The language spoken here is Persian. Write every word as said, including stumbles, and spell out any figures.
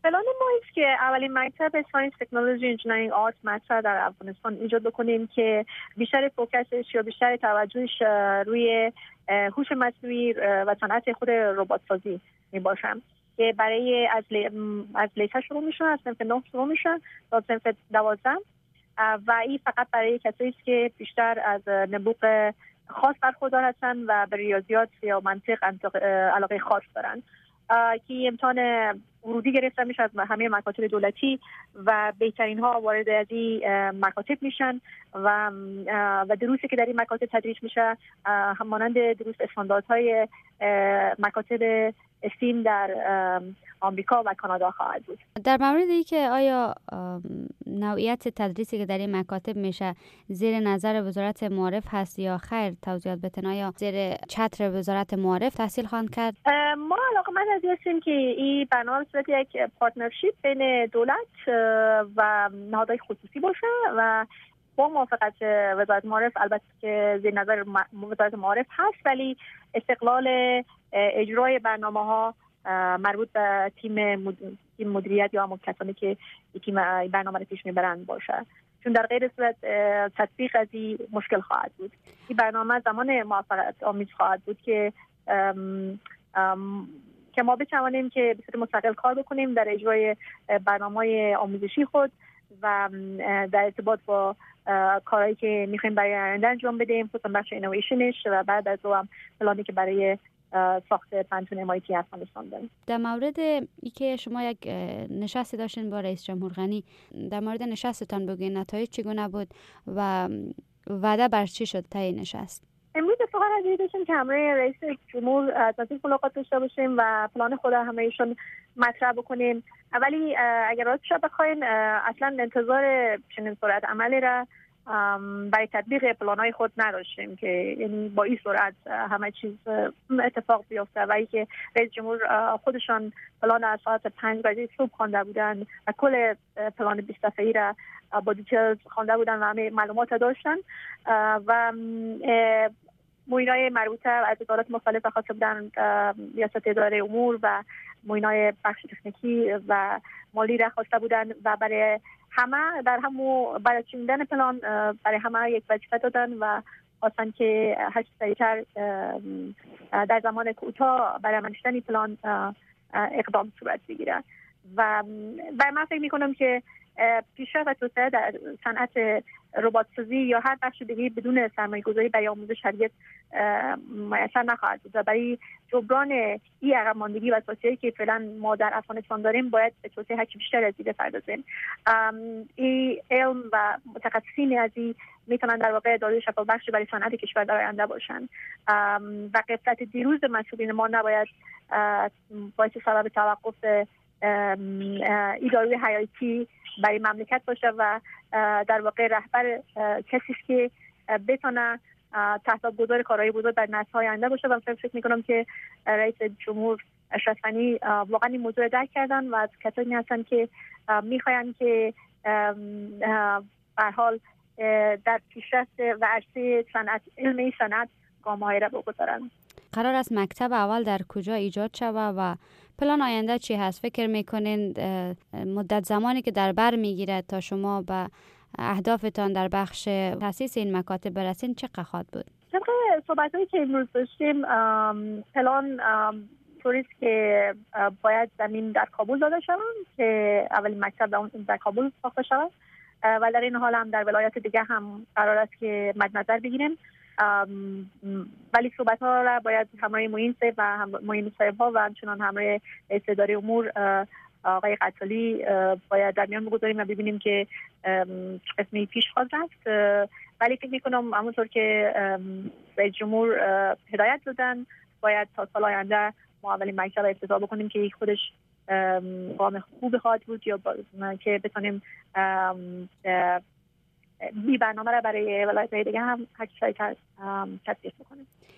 پلان ما است که اولین مکتب ساینس تکنولوژی انجینیرینگ آرت مطرح در افغانستان ایجاد بکنیم که بیشتر فوکسش یا بیشتر توجهش روی هوش مصنوعی و صنعت خود ربات سازی می باشم که برای از لی... از لیسه شروع میشن، از صنف نه شروع میشن تا صنف دوازده و این فقط برای کسایی است که بیشتر از نبوغ خاص برخوردار هستن و به ریاضیات یا منطق علاقه خاص دارن که امتحان ورودی گرفته میشه از همه مکاتب دولتی و بهترین ها وارد از این مکاتب میشن و و دروسی که در این مکاتب تدریس میشه همانند دروس استانداردهای مکاتب استیم در آمریکا و کانادا خواهد بود. در موردی که آیا نوعیت تدریسی که در این مکاتب میشه زیر نظر وزارت معارف هست یا خیر، توضیحات بتن آیا زیر چتر وزارت معارف تحصیل خواهند کرد؟ ما علاقه‌مند هستیم که این برنامه صورت یک پارتنرشیپ بین دولت و نهادهای خصوصی باشه و با موافقت وزارت معارف، البته که زیر نظر وزارت معارف هست، ولی استقلال اجرای برنامه‌ها مربوط به تیم مدیریت یا همون کسانی که تیم برنامه رو پیش میبرند باشه، چون در غیر صورت تطبیق از این مشکل خواهد بود. این برنامه زمان موفقیت آمیز خواهد بود که ام ام که ما بتوانیم که به صورت مستقل کار بکنیم در اجرای برنامه‌های آموزشی خود و در ارتباط با کارهایی که میخوایم برای آینده انجام بدیم، خصوصا بخش اینویشنش و بعد از اون هم پلانی که برای ساخت پنتون ام آی تی افغانستان داریم. در مورد ای که شما یک نشستی داشتین با رئیس جمهور غنی، در مورد نشستتان بگوین نتایج چگونه بود و وعده بر چی شد طی نشست؟ امروز اتفاقا حاضر داشتیم که همراه رئیس جمهور از ملاقات داشته باشیم و پلان خود همه‌ایشون مطرح بکنیم. ولی اگر راستش بخواین اصلا انتظار چنین سرعت عملی را برای تطبیق پلان‌های خود نداشتیم که یعنی با این سرعت همه چیز اتفاق بیفته و اینکه رئیس جمهور خودشان پلان از ساعت پنج بجه صبح خوانده بودن و کل پلان بیست صفحه‌ای را با دیتیلز خوانده بودن و همه معلومات داشتن و موینای مربوطه از ادارات مختلف خواسته بودن، ریاست اداره امور و موینای بخش تکنیکی و مالی را خواسته بودن و برای همه در همو برای چیندن پلان برای همه یک وظیفه دادن و خواستن که هر چه سریعتر در زمان کوتاه برای منشتن پلان اقدام صورت بگیره و برای من فکر میکنم که پیشرفت و توسعه در صنعت ربات سازی یا هر بخش دیگه بدون سرمایه گذاری برای آموزش هرگز میسر نخواهد بود و برای جبران این عقب ماندگی و توسعه‌ای که فعلا ما در افغانستان داریم باید به توسعه هرچی بیشتر از این بپردازیم. این علم و متخصصین از این میتونن در واقع داروی شفا بخش برای صنعت کشور در آینده باشن و غفلت دیروز مسئولین ما نباید باعث سبب توقف این داروی حیاتی برای مملکت باشه و در واقع رهبر کسی است که بتونه تاثیرگذار کارهای بزرگ در نسل‌های آینده باشه و فکر می‌کنم که رئیس جمهور اشرف غنی واقعا این موضوع درک کردن و از کسانی هستن که می‌خواین که به هر حال در پیشرفت و عرصه صنعت علمی صنعت گام‌هایی را بگذارن. قرار است مکتب اول در کجا ایجاد شود و پلان آینده چی هست؟ فکر میکنین مدت زمانی که در بر میگیرد تا شما به اهدافتان در بخش تاسیس این مکاتب برسین چقدر خواهد بود؟ طبق صحبت‌هایی که امروز داشتیم پلان طوریست که باید زمین در کابل داده شود که اولین مکتب در کابل ساخته شود و در این حال هم در ولایات دیگه هم قرار است که مد نظر بگیریم، ولی صحبت ها را باید همراه معین صاحب و معین صاحب ها و همچنان همراه رئیس اداره امور آقای قتالی باید در میان بگذاریم و ببینیم که قسمی پیش خواهد رفت. ولی فکر میکنم همونطور که رئیس جمهور هدایت دادن باید تا سال آینده ما اولین مکتب افتتاح بکنیم که یک خودش گام خوب خواهد بود یا که بتونیم بی برنامه را برای ولایت‌های دیگه هم هرچی تطبیق بکنیم.